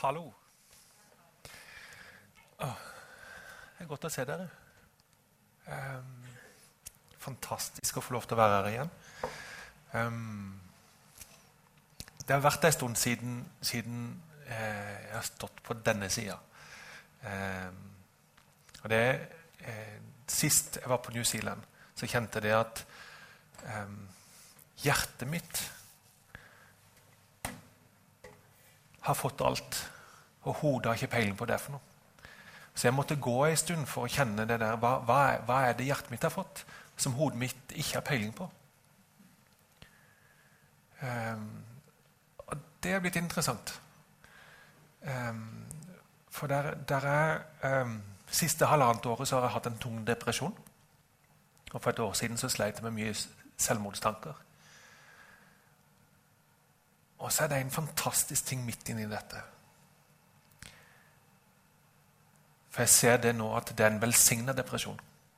Hallo. Det er godt å se dere. Fantastisk å få lov til å være her igjen. Det har vært en stund siden jeg har stått på denne siden. Og det sist jeg var på New Zealand, så kjente jeg at hjertet mitt har fått alt, og hodet har ikke peiling på det for noe. Så jeg måtte gå en stund for å kjenne det der. Hva er det hjertet mitt har fått, som hodet mitt ikke har peiling på? Og det har blitt interessant. For siste halvannet året så har jeg hatt en tung depresjon. Og for et år siden så sleit jeg med mye selvmordstanker. Og så er det en fantastisk ting midt inni dette. For jeg ser det nå at det er en velsignet depresjon.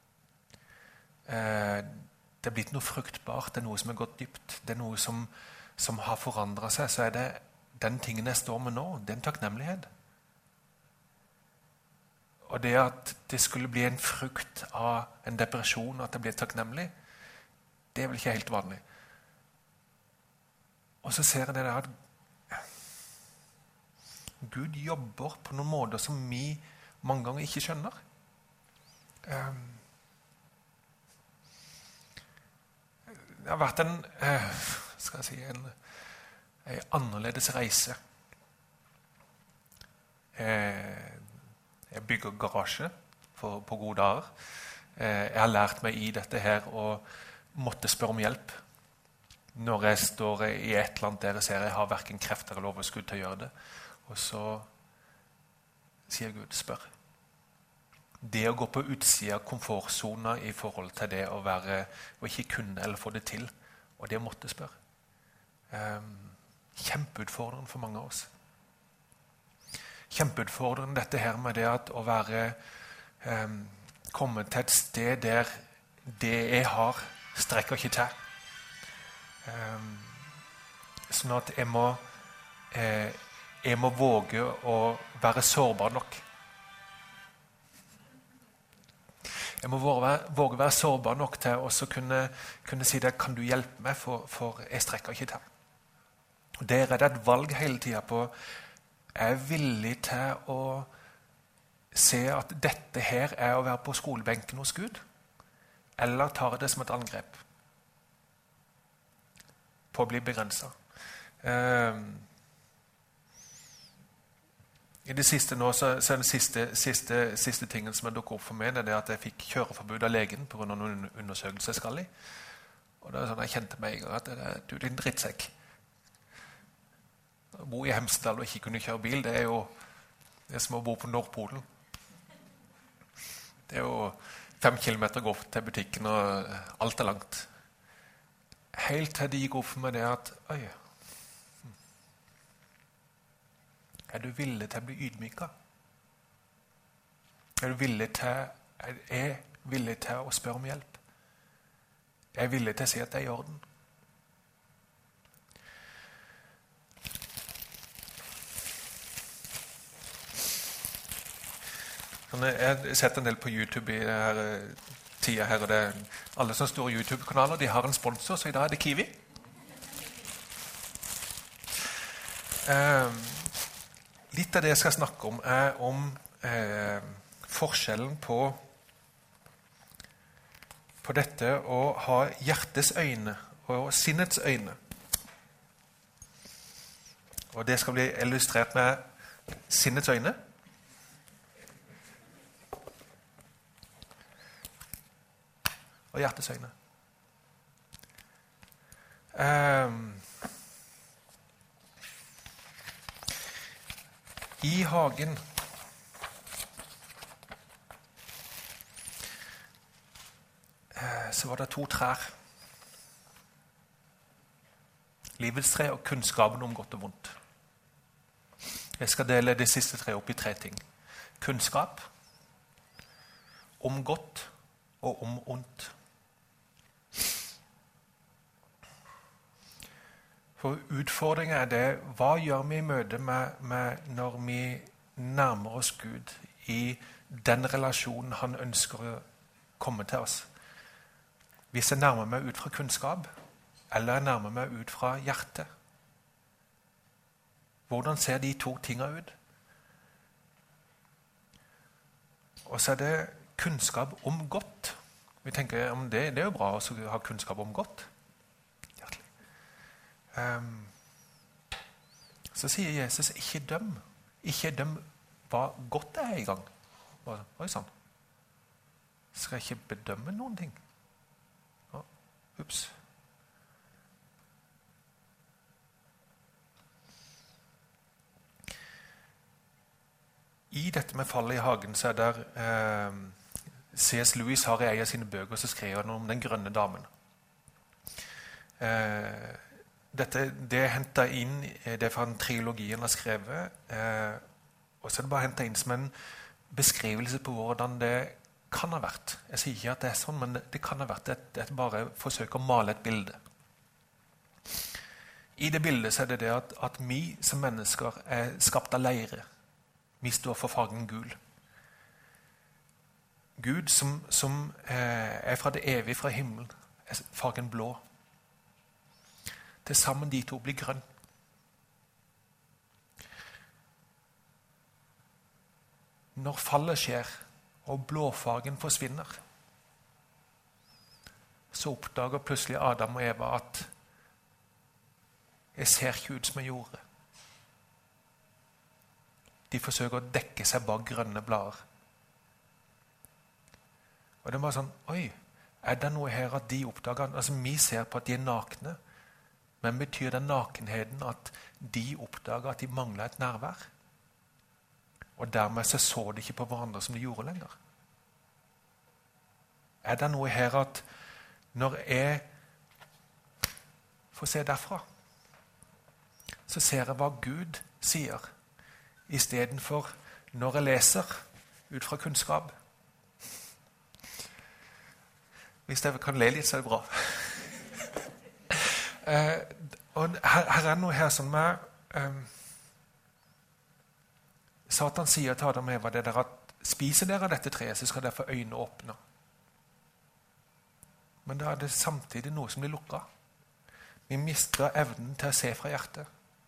Det er blitt noe fruktbart, det er noe som er gått dypt, det er noe som har forandret seg. Så er det den tingen jeg står med nå, det er en takknemlighet. Og det at det skulle bli en frukt av en depresjon, at jeg blir takknemlig, det er vel ikke helt vanlig. Og så ser jeg det der at Gud jobber på noen måter som vi mange ganger ikke skjønner. Det har vært en annerledes reise. Jeg bygger garasje på gode dager. Jeg har lært meg i dette her å måtte spørre om hjelp. Når jeg står i et eller annet der jeg ser jeg har hverken krefter eller overskudd til å gjøre det. Og så sier Gud, spør. Det å gå på utsida av komfortzona i forhold til det å ikke kunne eller få det til, og det å måtte spørre. Kjempeutfordrende for mange av oss. Kjempeutfordrende dette her med det at å komme til et sted der det jeg har, strekker ikke til. Sånn at jeg må våge å være sårbar nok. Jeg må våge å være sårbar nok til å kunne si det, kan du hjelpe meg, for jeg strekker ikke til. Der er det et valg hele tiden på, er jeg villig til å se at dette her er å være på skolebenken hos Gud, eller tar jeg det som et angrep på å bli begrenset. I det siste nå, så er den siste tingen som er dukket opp for meg, det er at jeg fikk kjøreforbud av legen på grunn av noen undersøkelser jeg skal i. Og det er sånn jeg kjente meg i gang at du er en drittsekk. Å bo i Hemsedal og ikke kunne kjøre bil, det er jo det som å bo på Nordpolen. Det er jo 5 kilometer å gå til butikken, og alt er langt. Helt til det gikk opp for meg det at er du villig til å bli ydmyket? Er jeg villig til å spørre om hjelp? Er jeg villig til å si at det er i orden? Jeg setter en del på YouTube i denne tiden her, og alle som store YouTube-kanaler, de har en sponsor, så i dag er det Kiwi. Litt av det jeg skal snakke om er om forskjellen på dette å ha hjertets øyne og sinnets øyne. Og det skal bli illustrert med sinnets øyne. Og hjertets øyne. I hagen så var det 2 trær. Livets tre og kunnskapen om godt og vondt. Jeg skal dele det siste treet opp i 3 ting. Kunnskap, om godt og om ondt. For utfordringen er det, hva gjør vi i møte med når vi nærmer oss Gud i den relasjonen han ønsker å komme til oss? Hvis jeg nærmer meg ut fra kunnskap, eller jeg nærmer meg ut fra hjertet? Hvordan ser de to tingene ut? Og så er det kunnskap om godt. Vi tenker om det er jo bra å ha kunnskap om godt. Så sier Jesus, ikke døm. Ikke døm hva godt er i gang. Oi sann. Skal jeg ikke bedømme noen ting? Ups. I dette med fallet i hagen så er der C.S. Lewis har i en av sine bøker så skriver han om den grønne damen. Det er hentet inn, det er fra en trilogi han har skrevet, og så er det bare hentet inn som en beskrivelse på hvordan det kan ha vært. Jeg sier ikke at det er sånn, men det kan ha vært. Det er bare forsøk å male et bilde. I det bildet så er det det at vi som mennesker er skapt av leire. Vi står for fargen gul. Gud som er fra det evige, fra himmelen, er fargen blå. Til sammen de to blir grønn. Når fallet skjer, og blåfargen forsvinner, så oppdager plutselig Adam og Eva at jeg ser ikke ut som jeg gjorde. De forsøker å dekke seg bak grønne blader. Og det var sånn, oi, er det noe her at de oppdager, altså vi ser på at de er nakne, men betyr den nakenheten at de oppdager at de mangler et nærvær? Og dermed så de ikke på hverandre som de gjorde lenger. Er det noe her at når jeg får se derfra, så ser jeg hva Gud sier, i stedet for når jeg leser ut fra kunnskap. Hvis jeg kan le litt, så er det bra. Og her er noe her som Satan sier til Adam og Eva det der at spiser dere dette treet, så skal dere få øynene åpne. Men da er det samtidig noe som blir lukket. Vi mister evnen til å se fra hjertet.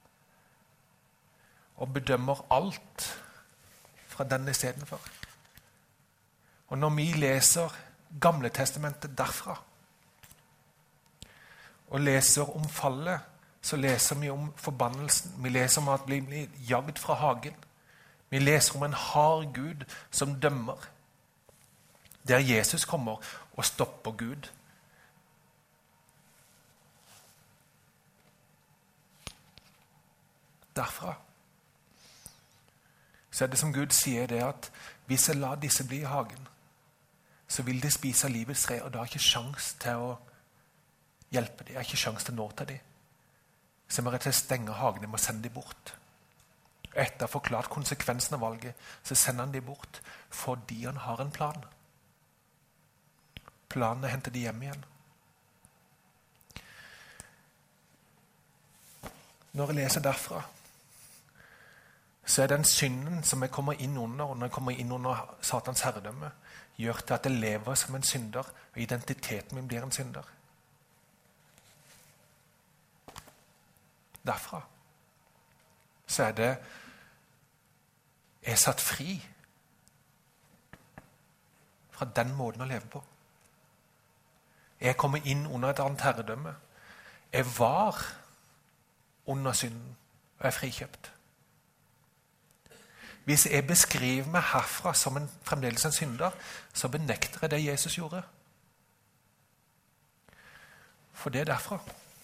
Og bedømmer alt fra den i stedet for. Og når vi leser Gamle testamentet derfra, og leser om fallet, så leser vi om forbannelsen. Vi leser om at vi blir jagd fra hagen. Vi leser om en hard Gud som dømmer. Der Jesus kommer og stopper Gud. Derfra så er det som Gud sier det at hvis jeg lar disse bli i hagen, så vil de spise livets tre, og da har jeg ikke sjans til å hjelpe dem. Jeg har ikke sjans til å nå til dem. Så jeg må rett og slett stenge hagen, jeg må sende dem bort. Etter å ha forklart konsekvensen av valget, så sender han dem bort fordi han har en plan. Planen er å hente dem hjem igjen. Når jeg leser derfra, så er den synden som jeg kommer inn under, og når jeg kommer inn under Satans herredømme, gjør til at jeg lever som en synder, og identiteten min blir en synder. Derfra så er det jeg er satt fri fra den måten å leve på. Jeg kommer inn under et annet herredømme. Jeg var under synden, og jeg er frikjøpt. Hvis jeg beskriver meg herfra som fremdeles en synder, så benekter jeg det Jesus gjorde. For det er derfra.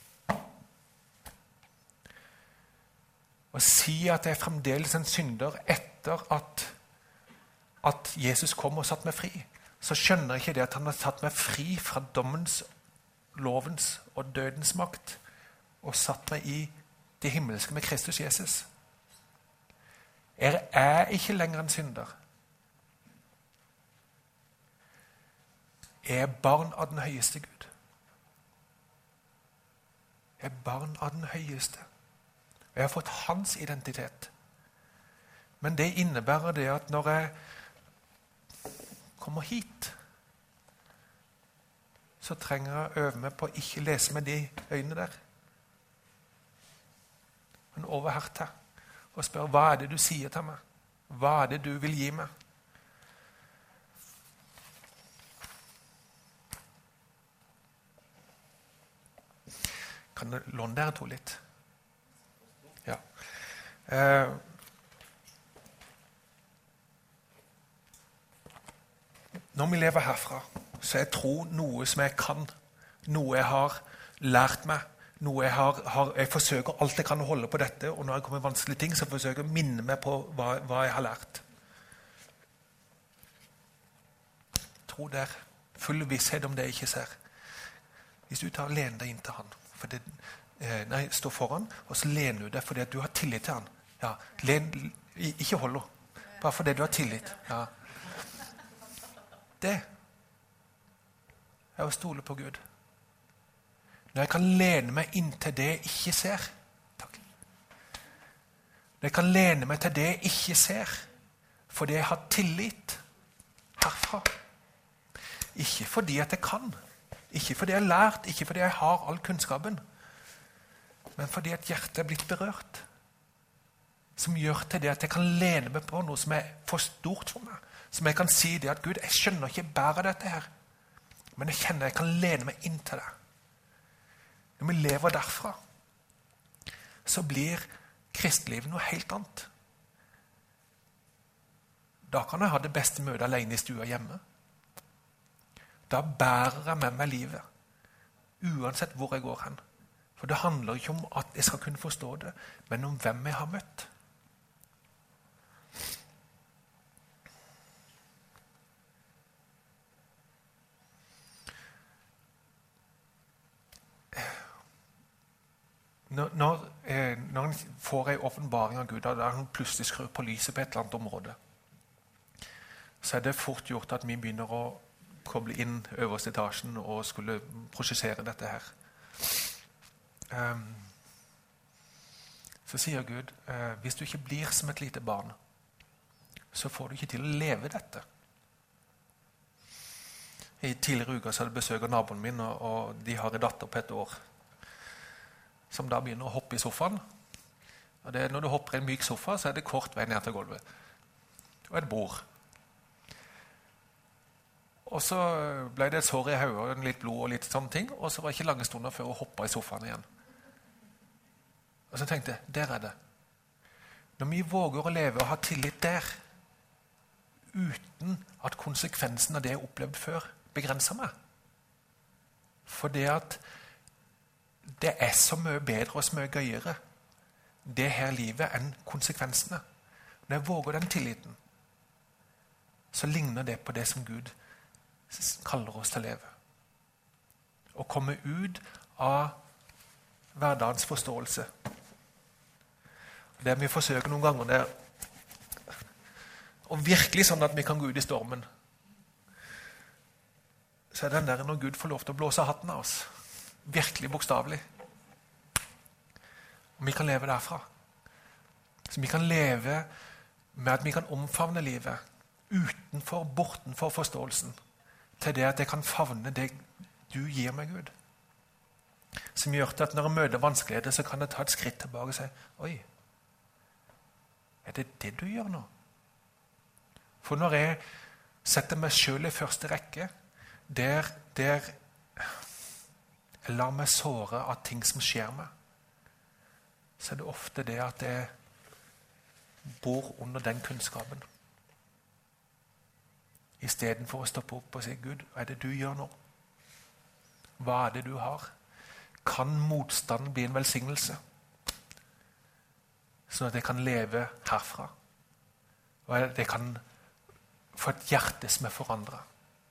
Å si at jeg er fremdeles en synder etter at Jesus kom og satt meg fri, så skjønner jeg ikke det at han har satt meg fri fra dommens, lovens og dødens makt, og satt meg i det himmelske med Kristus Jesus. Jeg er ikke lenger en synder. Jeg er barn av den høyeste Gud. Jeg er barn av den høyeste. Jeg har fått hans identitet. Men det innebærer det at når jeg kommer hit, så trenger jeg å øve meg på å ikke lese med de øynene der. Men over her til og spør, hva er det du sier til meg? Hva er det du vil gi meg? Kan jeg låne dere to litt? Ja. Når vi lever herfra, så er tro noe som jeg kan, noe jeg har lært meg, noe jeg forsøker alt jeg kan å holde på dette, og når jeg kommer i vanskelige ting, så forsøker jeg å minne meg på hva jeg har lært. Tro der, full visshet om det jeg ikke ser. Hvis du tar og lener deg inn til han, stå foran, og så lener du deg fordi at du har tillit til han. Ja, ikke hold henne, bare fordi du har tillit. Ja. Det er å stole på Gud. Når jeg kan lene meg inn til det jeg ikke ser. Takk. Når jeg kan lene meg til det jeg ikke ser, fordi jeg har tillit herfra. Ikke fordi at jeg kan, ikke fordi jeg har lært, ikke fordi jeg har all kunnskapen, men fordi at hjertet er blitt berørt, som gjør til det at jeg kan lene meg på noe som er for stort for meg, som jeg kan si det at Gud, jeg skjønner ikke bære dette her, men jeg kjenner jeg kan lene meg inn til det. Når vi lever derfra, så blir kristelivet noe helt annet. Da kan jeg ha det beste møtet alene i stua hjemme. Da bærer jeg med meg livet, uansett hvor jeg går hen. For det handler ikke om at jeg skal kunne forstå det, men om hvem jeg har møtt. Når han får en åpenbaring av Gud, da han plutselig skrur på lyset på et eller annet område, så er det fort gjort at vi begynner å koble inn øverste etasjen og skulle prosessere dette her. Så sier Gud, hvis du ikke blir som et lite barn, så får du ikke til å leve dette. I tidligere uker så hadde jeg besøk av naboen min, og de har en datter på 1 år, som da begynner å hoppe i sofaen. Og når du hopper i en myk sofa, så er det kort vei ned til gulvet. Og et bord. Og så ble det et sår i hodet, litt blod og litt sånne ting, og så var det ikke lange stunder før hun hoppet i sofaen igjen. Og så tenkte jeg, der er det. Når vi våger å leve og ha tillit der, uten at konsekvensen av det jeg opplevde før, begrenser meg. For det at det er så mye bedre og så mye gøyere, det her livet, enn konsekvensene. Når jeg våger den tilliten, så ligner det på det som Gud kaller oss til å leve. Å komme ut av hverdagens forståelse. Det vi forsøker noen ganger, det er og virkelig sånn at vi kan gå ut i stormen. Så er den der når Gud får lov til å blåse hatten av oss. Virkelig bokstavelig. Og vi kan leve derfra. Så vi kan leve med at vi kan omfavne livet utenfor, bortenfor forståelsen, til det at jeg kan favne det du gir meg, Gud. Som gjør til at når jeg møter vanskeligheter, så kan jeg ta et skritt tilbake og si, oi, er det det du gjør nå? For når jeg setter meg selv i første rekke, der jeg lar meg såre av ting som skjer meg, så er det ofte det at jeg bor under den kunnskapen. I stedet for å stoppe opp og si, Gud, hva er det du gjør nå? Hva er det du har? Kan motstanden bli en velsignelse? Sånn at jeg kan leve herfra. Og at jeg kan få et hjerte som er forandret.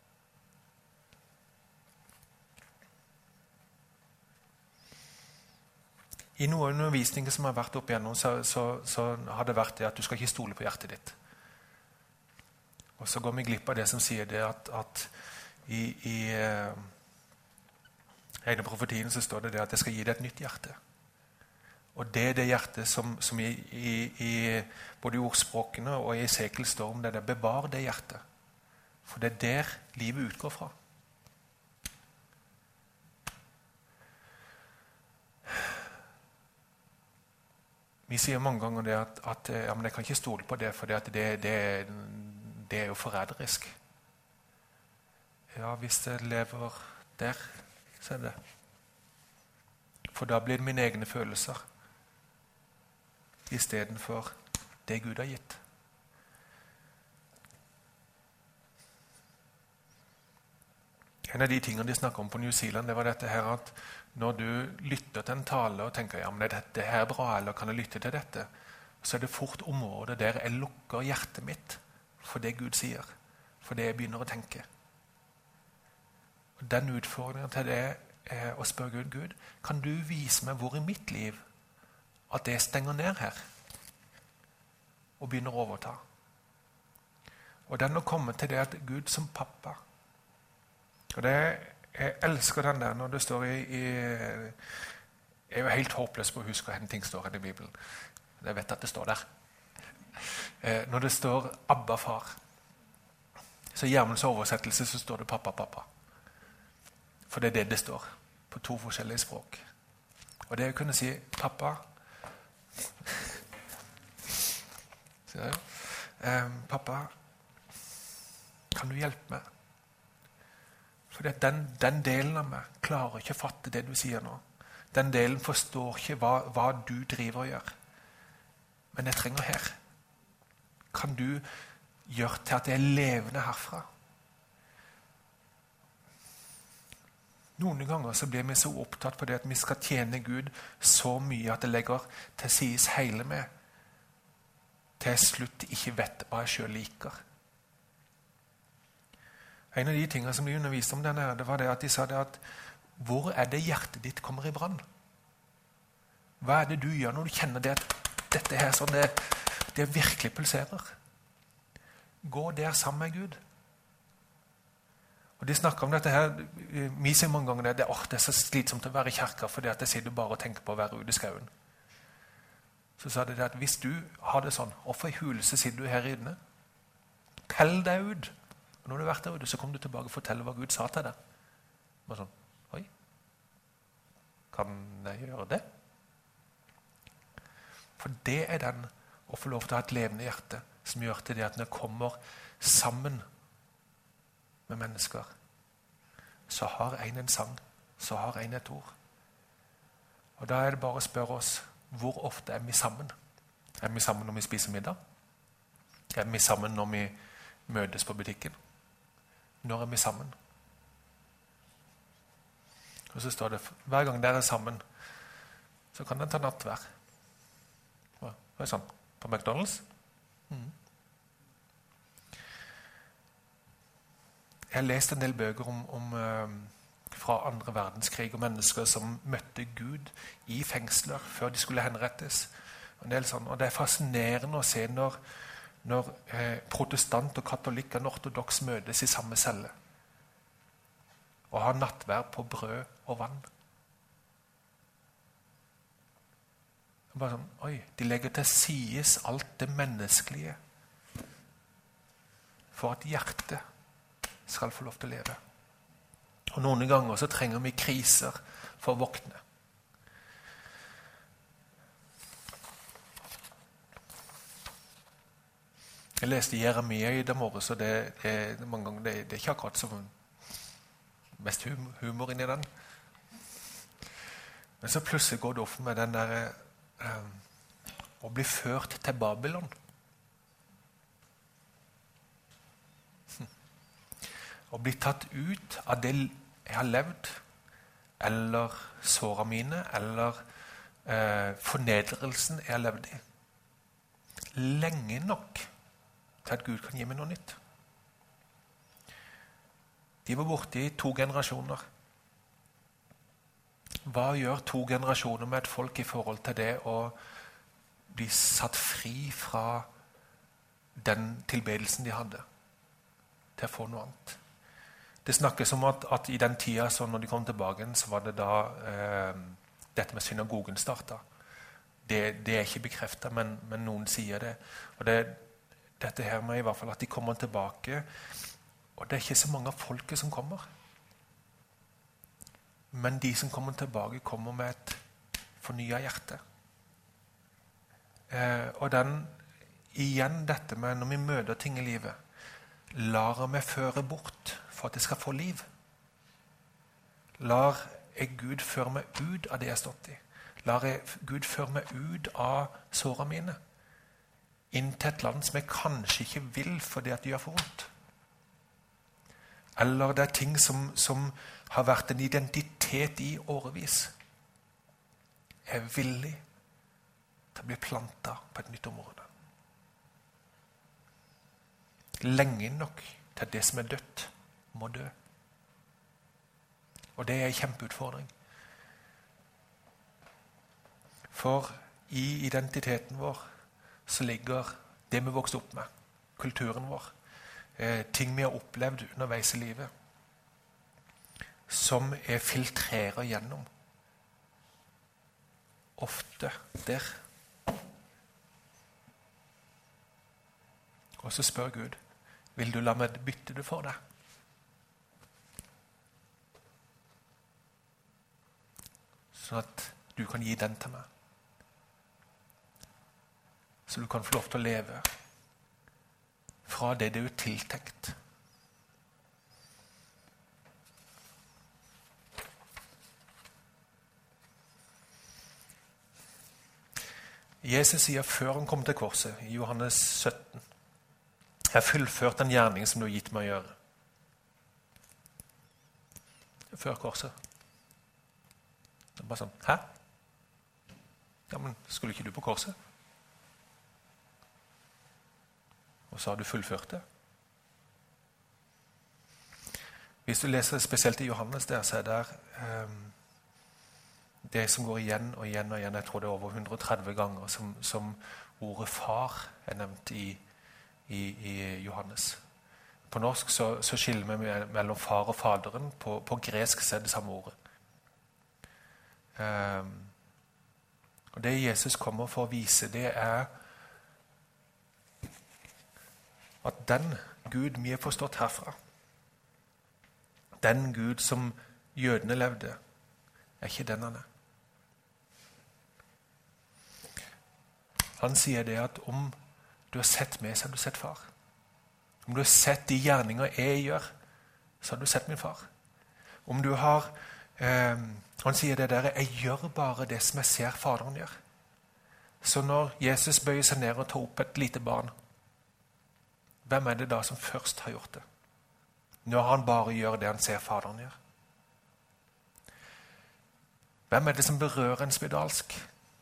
I noen undervisninger som har vært opp igjennom, så har det vært det at du skal ikke stole på hjertet ditt. Og så går vi glipp av det som sier det at I en av profetiene så står det at jeg skal gi deg et nytt hjerte. Og det er det hjertet som i både i ordspråkene og i Esekiel står om det. Bevar det hjertet. For det er der livet utgår fra. Vi sier mange ganger det at ja, men jeg kan ikke stole på det, for det er jo forræderisk. Ja, hvis det lever der, så er det. For da blir det mine egne følelser i stedet for det Gud har gitt. En av de tingene de snakker om på New Zealand, det var dette her at når du lytter til en tale og tenker ja, men er dette her bra, eller kan jeg lytte til dette, så er det fort området der jeg lukker hjertet mitt for det Gud sier, for det jeg begynner å tenke. Og den utfordringen til det er å spørre Gud, kan du vise meg hvor i mitt liv at det stenger ned her og begynner å overta? Og den å komme til det at Gud som pappa, og det, jeg elsker den der når det står jeg er jo helt håpløs på å huske hvor ting står i Bibelen. Jeg vet at det står der. Når det står Abba far, så i Gjermunds oversettelse så står det pappa, pappa. For det er det står på 2 forskjellige språk. Og det å kunne si pappa, pappa, kan du hjelpe meg? For den delen av meg klarer ikke å fatte det du sier nå. Den delen forstår ikke hva du driver og gjør. Men jeg trenger her. Kan du gjøre til at jeg er levende herfra? Noen ganger så blir vi så opptatt på det at vi skal tjene Gud så mye at det legger til sies hele med. Til jeg slutt ikke vet hva jeg selv liker. En av de tingene som de underviste om denne, det var det at de sa det at hvor er det hjertet ditt kommer i brann? Hva er det du gjør når du kjenner det at dette her sånn, det virkelig pulserer? Gå der sammen med Gud. Og de snakker om dette her, vi sier mange ganger det er så slitsomt å være i kirka, fordi at jeg sitter bare og tenker på å være ute i skauen. Så sa de det at hvis du har det sånn, hvorfor i hulelse sitter du her inne? Tell deg ut. Og når du har vært der ute, så kommer du tilbake og forteller hva Gud sa til deg. Bare sånn, oi, kan jeg gjøre det? For det er den å få lov til å ha et levende hjerte som gjør til det at når jeg kommer sammen med mennesker, så har en sang, så har en et ord. Og da er det bare å spørre oss, hvor ofte er vi sammen? Er vi sammen når vi spiser middag? Er vi sammen når vi møtes på butikken? Når er vi sammen? Og så står det, hver gang dere er sammen, så kan den ta nattvær. Hva er det sånn? På McDonald's? Jeg har lest en del bøker fra andre verdenskrig og mennesker som møtte Gud i fengsler før de skulle henrettes. Og det er fascinerende å se når protestant og katolikk og ortodoks møtes i samme celle og har nattvær på brød og vann. Bare sånn, oi, de legger til sides alt det menneskelige for at hjertet skal få lov til å leve. Og noen ganger så trenger vi kriser for å våkne. Jeg leste Jeremia i dag morges, så det er mange ganger det er ikke akkurat som mest humor inni den. Men så plutselig går det opp med den der å bli ført til Babylon. Å bli tatt ut av det jeg har levd, eller sårene mine, eller fornedrelsen jeg har levd i. Lenge nok til at Gud kan gi meg noe nytt. De var borte i 2 generasjoner. Hva gjør 2 generasjoner med et folk i forhold til det å bli satt fri fra den tilbedelsen de hadde, til å få noe annet? Det snakkes om at i den tida, så når de kom tilbake, så var det da dette med synagogen startet. Det er ikke bekreftet, men noen sier det. Og dette her med i hvert fall at de kommer tilbake, og det er ikke så mange av folket som kommer. Men de som kommer tilbake, kommer med et fornyet hjerte. Og igjen dette med når vi møter ting i livet, lar jeg meg føre bort for at jeg skal få liv. Lar jeg Gud føre meg ut av det jeg har stått i. Lar jeg Gud føre meg ut av sårene mine. Inn til et land som jeg kanskje ikke vil fordi at det gjør for vondt. Eller det er ting som har vært en identitet i årevis. Jeg er villig til å bli plantet på et nytt område. Lenge nok til at det som er dødt, må dø. Og det er en kjempeutfordring. For i identiteten vår så ligger det vi vokste opp med, kulturen vår, ting vi har opplevd underveis i livet, som filtrerer gjennom. Ofte der. Og så spør Gud, vil du la meg bytte det for deg? Sånn at du kan gi den til meg. Så du kan få lov til å leve fra det du er tiltenkt. Jesus sier før han kom til korset, i Johannes 17, jeg har fullført den gjerning som du har gitt meg å gjøre. Før korset. Det er bare sånn, hæ? Ja, men skulle ikke du på korset? Og så har du fullført det. Hvis du leser spesielt i Johannes der, så er det det som går igjen og igjen og igjen. Jeg tror det er over 130 ganger som ordet far er nevnt i Johannes. På norsk så skiller vi mellom far og faderen. På gresk så er det samme ordet. Og det Jesus kommer for å vise, det er at den Gud vi har forstått herfra, den Gud som jødene levde, er ikke den han er. Han sier det at om du har sett meg, så har du sett far. Om du har sett de gjerninger jeg gjør, så har du sett min far. Om du har han sier det der, jeg gjør bare det som jeg ser faderen gjør. Så når Jesus bøyer seg ned og tar opp et lite barn, hvem er det da som først har gjort det? Når han bare gjør det han ser faderen gjør. Hvem er det som berører en spedalsk?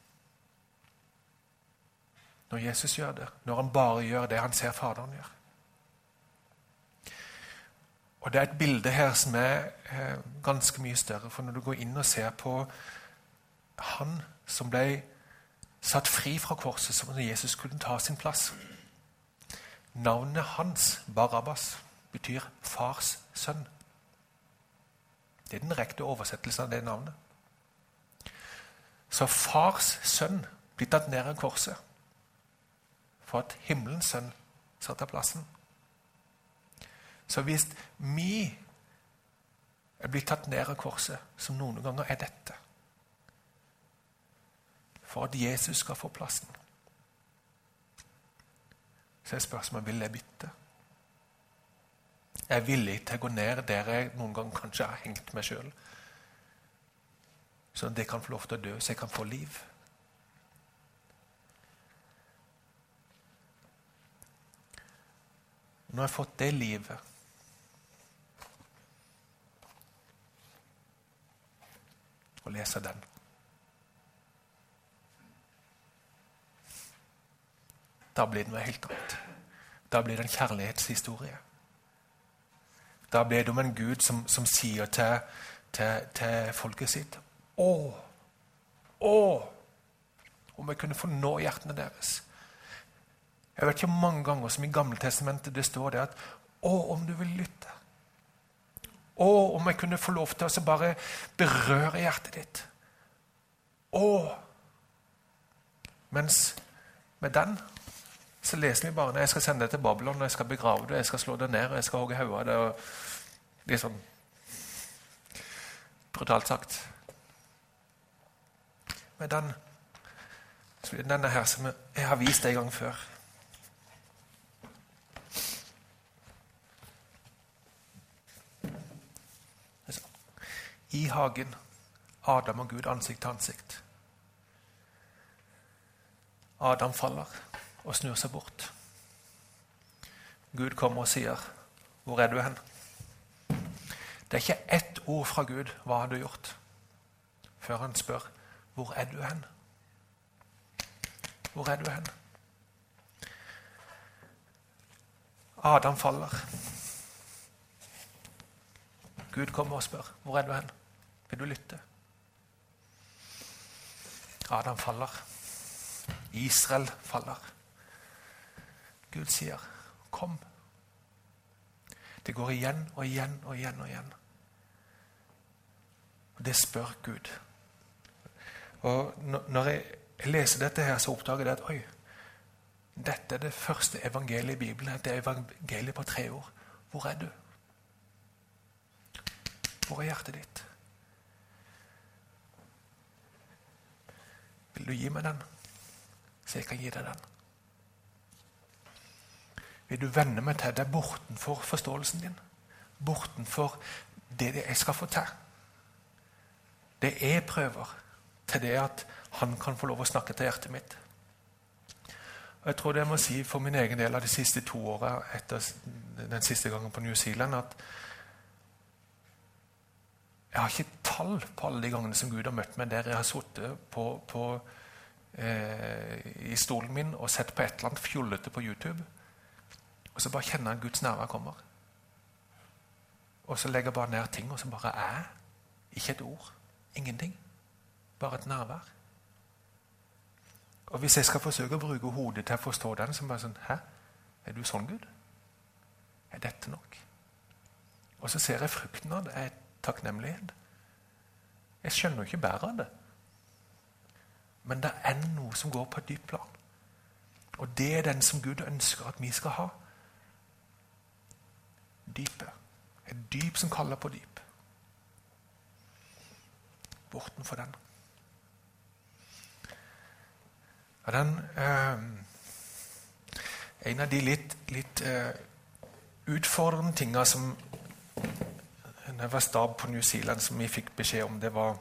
Når Jesus gjør det. Når han bare gjør det han ser faderen gjør. Og det er et bilde her som er ganske mye større. For når du går inn og ser på han som ble satt fri fra korset, så at Jesus kunne ta sin plass. Navnet hans, Barabbas, betyr fars sønn. Det er den rekte oversettelsen av det navnet. Så fars sønn blir tatt ned av korset for at himmelens sønn skal ta plassen. Så hvis vi er blitt tatt ned av korset, som noen ganger er dette, for at Jesus skal få plassen, så er spørsmålet, vil jeg bytte? Jeg er villig til å gå ned der jeg noen ganger kanskje har hengt meg selv, så det kan få lov til å dø, så jeg kan få liv. Når jeg har fått det livet, og leser den, da blir det noe helt annet. Da blir det en kjærlighetshistorie. Da blir det om en Gud som sier til folket sitt, om jeg kunne få nå hjertene deres. Jeg vet ikke mange ganger som i Gamle Testamentet det står det at om du vil lytte, Om jeg kunne få lov til å bare berøre hjertet ditt. Mens med den så leser vi bare når jeg skal sende det til Babylon, når jeg skal begrave det, jeg skal slå det ned, og jeg skal hogge hodet av det. Og det er sånn brutalt sagt. Med den så blir denne her som jeg har vist deg en gang før. I hagen, Adam og Gud ansikt til ansikt. Adam faller og snur seg bort. Gud kommer og sier, hvor er du hen? Det er ikke ett ord fra Gud, hva har du gjort? Før han spør, hvor er du hen? Hvor er du hen? Adam faller. Gud kommer og spør, hvor er du hen? Vil du lytte? Adam faller. Israel faller. Gud sier, kom. Det går igjen og igjen og igjen og igjen. Og det spør Gud. Og når jeg leser dette her, så oppdager jeg at dette er det første evangeliet i Bibelen. Det er evangeliet på 3 ord. Hvor er du? Hvor er hjertet ditt? Vil du gi meg den, så jeg kan gi deg den? Vil du vende meg til deg bortenfor forståelsen din? Bortenfor det jeg skal få til? Det jeg prøver til det at han kan få lov å snakke til hjertet mitt. Og jeg tror det jeg må si for min egen del av de siste 2 årene etter den siste gangen på New Zealand, at jeg har ikke tall på alle de gangene som Gud har møtt meg, der jeg har sittet i stolen min og sett på et eller annet fjollete på YouTube, og så bare kjenner jeg Guds nærvær kommer. Og så legger jeg bare ned ting, og så bare ikke et ord, ingenting, bare et nærvær. Og hvis jeg skal forsøke å bruke hodet til å forstå den, så bare sånn, er du sånn, Gud? Er dette nok? Og så ser jeg frukten av det, takknemlighet. Jeg skjønner ikke bæret av det. Men det er noe som går på et dypt plan. Og det er den som Gud ønsker at vi skal ha. Dypet. Et dyp som kaller på dyp. Bortenfor den. Og en av de litt utfordrende tingene som når jeg var stab på New Zealand, som vi fikk beskjed om, det var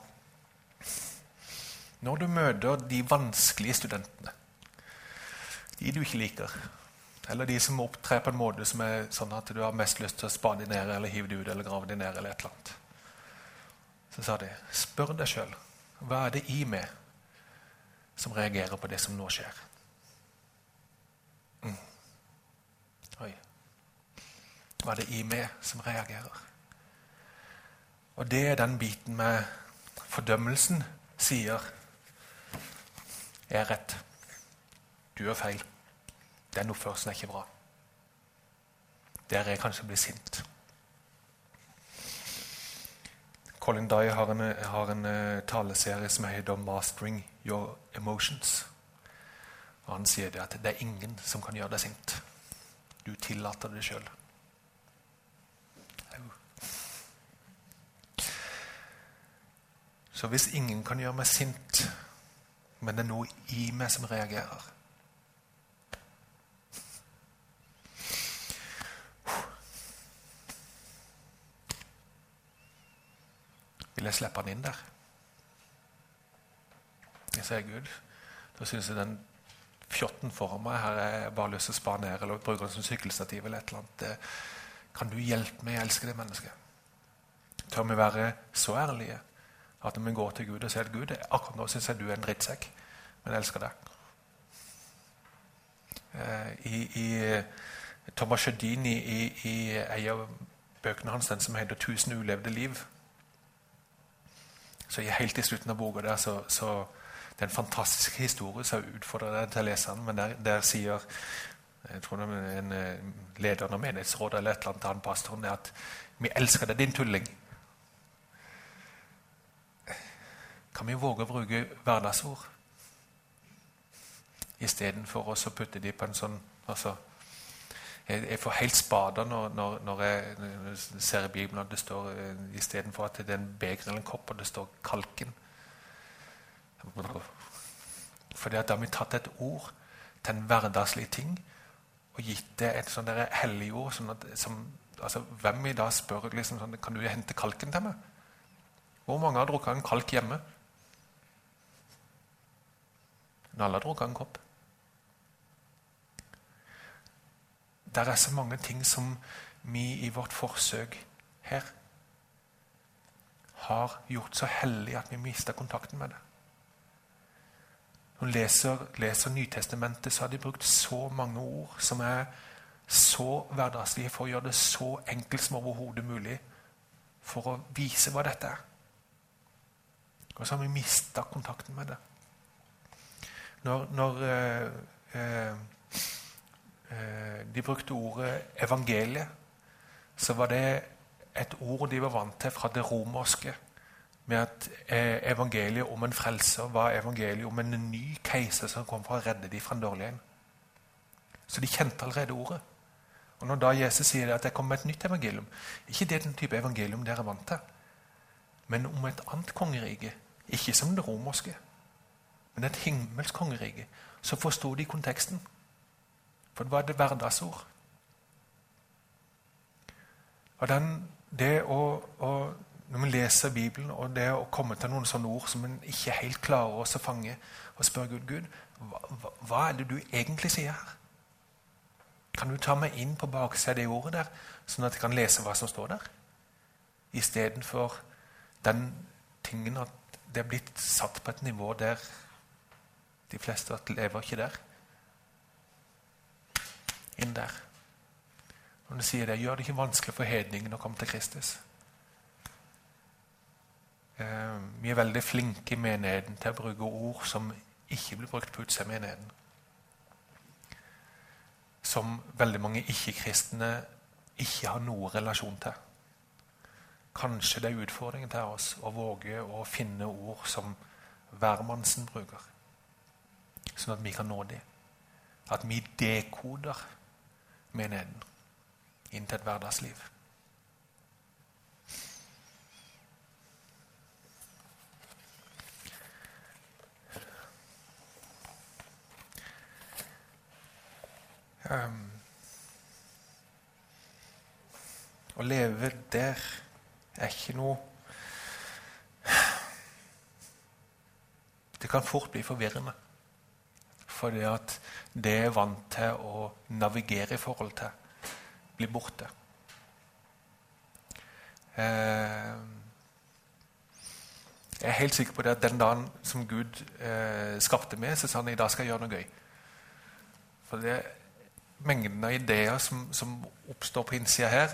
når du møter de vanskelige studentene, de du ikke liker, eller de som opptrer på en måte som er sånn at du har mest lyst til å spade deg ned, eller hive deg ut, eller grave deg ned, eller et eller annet. Så sa de, spør deg selv, hva er det i meg som reagerer på det som nå skjer? Hva er det i meg som reagerer? Og det er den biten med fordømmelsen sier, jeg er rett, du er feil, det er noe først som er ikke bra. Der jeg kanskje blir sint. Colin Dye har en taleserie som heter Mastering Your Emotions. Og han sier det at det er ingen som kan gjøre deg sint. Du tillater det selv. Så hvis ingen kan gjøre meg sint, men det er noe i meg som reagerer, vil jeg slippe han inn der? Jeg sier Gud, da synes jeg den 14 foran meg her er bare lyst til å spare ned, eller bruke den som sykkelstativ eller et eller annet. Kan du hjelpe meg å elske det mennesket? Tør vi være så ærlige at når vi går til Gud og sier at Gud, akkurat nå synes jeg du er en drittsekk, men jeg elsker deg. Thomas Jardini i en av bøkene hans, den som heter 1000 ulevde liv, så helt i slutten av boka der, så det er en fantastisk historie, så jeg utfordrer deg til å lese den, men der sier, jeg tror det er en leder av menighetsrådet eller et eller annet annen pastoren, at Vi elsker deg, din tulling. Kan vi våge å bruke hverdagsord i stedet for oss å putte de på en sånn jeg får helt spader når jeg ser i Bibelen at det står i stedet for at det er en beger eller en kopp og det står kalken. For da har vi tatt et ord til en hverdagslig ting og gitt det et sånn hellig ord hvem i dag spør liksom, sånn, kan du hente kalken til meg? Hvor mange har drukket en kalk hjemme? Når alle har drukket en kopp. Det er så mange ting som vi i vårt forsøk her har gjort så hellig at vi mister kontakten med det. Når du leser Nytestamentet, så har de brukt så mange ord som er så hverdagslige for å gjøre det så enkelt som overhodet mulig for å vise hva dette er. Og så har vi mistet kontakten med det. Når de brukte ordet evangeliet, så var det et ord de var vant til fra det romerske, med at evangeliet om en frelser var evangeliet om en ny keiser som kom for å redde dem fra en dårlig en. Så de kjente allerede ordet. Og når da Jesus sier at det kommer et nytt evangelium, ikke det den type evangelium dere er vant til, men om et annet kongerike, ikke som det romerske, men et himmelsk kongerike, så forstod de konteksten. For det var det hverdagsord. Og når man leser Bibelen, og det å komme til noen sånne ord som man ikke helt klarer å fange, og spørre Gud, hva er det du egentlig sier her? Kan du ta meg inn på baksiden av det ordet der, sånn at jeg kan lese hva som står der? I stedet for den tingen at det er blitt satt på et nivå der de fleste lever ikke der. Inn der. Når du sier det, gjør det ikke vanskelig for hedningen å komme til Kristus. Vi er veldig flinke i menigheten til å bruke ord som ikke blir brukt på utsiden av menigheten. Som veldig mange ikke-kristne ikke har noen relasjon til. Kanskje det er utfordringen til oss å våge å finne ord som hvermannsen bruker. Sånn at vi kan nå det. At vi dekoder menigheten inn til et hverdagsliv. Å leve der er ikke noe. Det kan fort bli forvirrende. Fordi at det er vant til å navigere i forhold til blir borte. Jeg er helt sikker på det at den dagen som Gud skapte meg, så sa han i dag skal jeg gjøre noe gøy. For det mengden av ideer som oppstår på innsida her,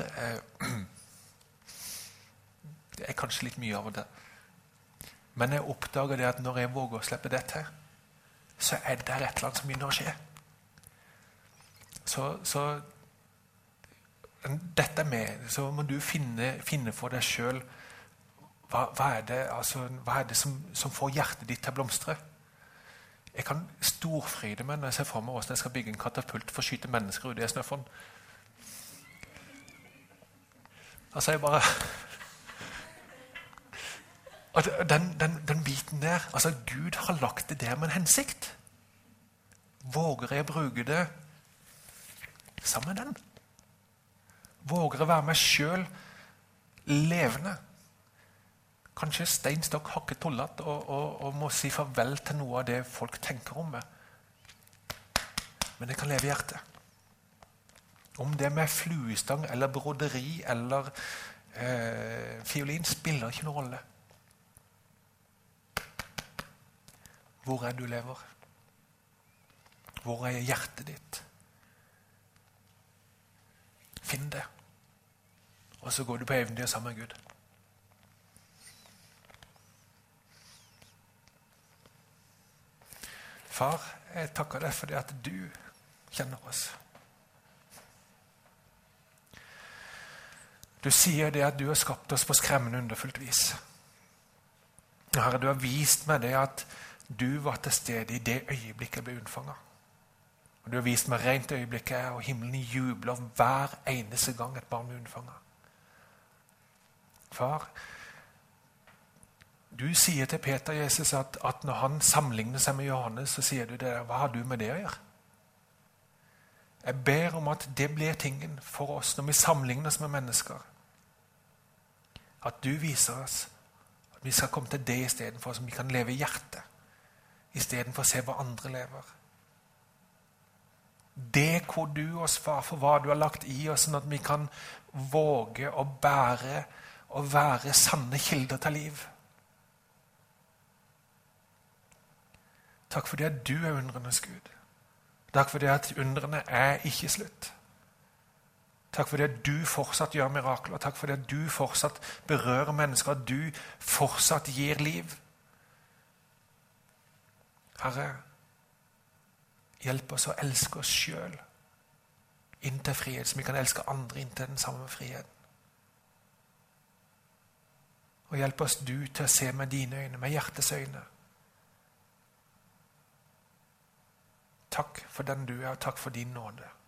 det er kanskje litt mye av det. Men jeg oppdager det at når jeg våger å slippe dette her, så er det et eller annet som begynner å skje. Så dette er med, så må du finne for deg selv hva er det som får hjertet ditt til å blomstre. Jeg kan storfryde meg når jeg ser for meg hvordan jeg skal bygge en katapult for å skyte mennesker ut i snøfonn. Altså jeg bare den biten der, altså Gud har lagt det der med en hensikt. Våger jeg bruke det sammen med den? Våger jeg være meg selv levende? Kanskje steinstokk hakket tollat og må si farvel til noe av det folk tenker om meg. Men det kan leve i hjertet. Om det med fluestang eller broderi eller fiolin spiller ikke noen rolle. Hvor er du lever? Hvor er hjertet ditt? Finn det. Og så går du på eventyr sammen med Gud. Far, jeg takker deg for det at du kjenner oss. Du sier det at du har skapt oss på skremmende underfullt vis. Herre, du har vist meg det at du var til stede i det øyeblikket jeg ble unnfanget. Og du har vist meg rent øyeblikket, og himmelen jubler hver eneste gang et barn blir unnfanget. Far, du sier til Peter Jesus at når han sammenligner seg med Johannes, så sier du det, hva har du med det å gjøre? Jeg ber om at det blir tingen for oss når vi sammenligner oss med mennesker. At du viser oss at vi skal komme til det i stedet for at vi kan leve i hjertet, i stedet for å se hva andre lever. Det hvor du oss, far, for hva du har lagt i oss, sånn at vi kan våge å bære og være sanne kilder til liv. Takk for det at du er undrenes Gud. Takk for det at undrene er ikke slutt. Takk for det at du fortsatt gjør mirakler. Takk for det at du fortsatt berører mennesker. At du fortsatt gir liv. Herre, hjelp oss å elske oss selv inn til frihet, så vi kan elske andre inn til den samme friheten. Og hjelp oss du til å se med dine øyne, med hjertets øyne. Takk for den du er, og takk for din nåde.